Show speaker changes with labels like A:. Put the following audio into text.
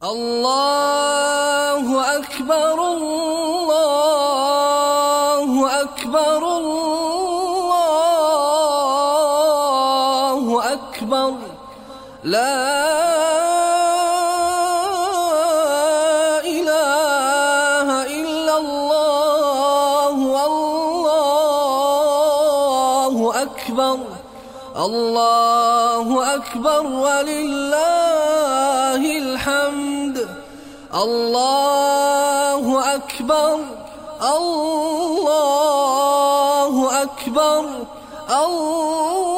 A: الله أكبر الله أكبر الله أكبر لا إله إلا الله والله أكبر الله أكبر ولله الحمد الله أكبر الله أكبر الله